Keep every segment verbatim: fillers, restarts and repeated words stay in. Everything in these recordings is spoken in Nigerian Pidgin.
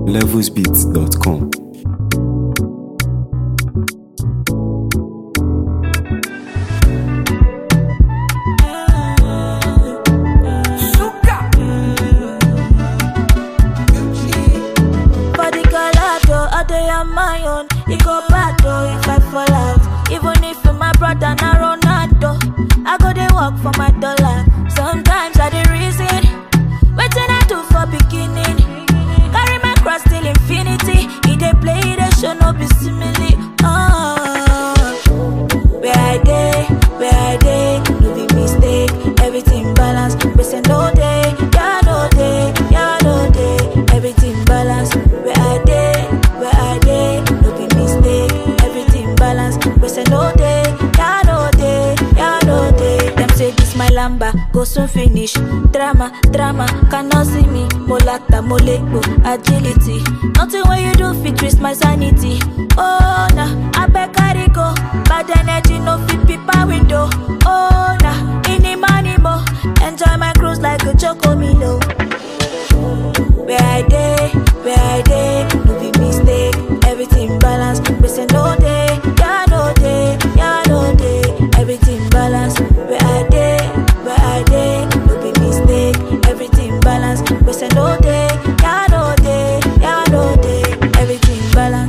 levels beats dot com. My own, it go bad though if I fall out. Even if my brother na Ronaldo, I go dey work for my dollar. Sometimes I dey reason, wetin I do for beginning. Carry my cross till infinity. He dey play, he dey show no be simile. Oh, where I dey, where I dey, no be mistake. Everything balance, we say no day, yeah no day, yeah no day. Everything balance, where I dey. Where I dey, no be mistake. Everything balance. We say no day, yeah no day, yeah no day. Them say this my lamba, go soon finish. Drama, drama, cannot see me. Molata, moleko, agility. Nothing when you do fit risk my sanity. Oh nah, I beg carry go. Bad energy no fit people window. Oh nah, any money more. Enjoy my cruise like a chocomilo. Where I dey, where I dey, no be mistake. Everything balance, we say no day, yeah no day, yeah no day. Everything balance, where I dey, where I dey, no be mistake. Everything balance, we say no day, yeah no day, yeah no day. Everything balance.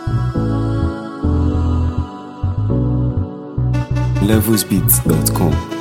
levels beats dot com.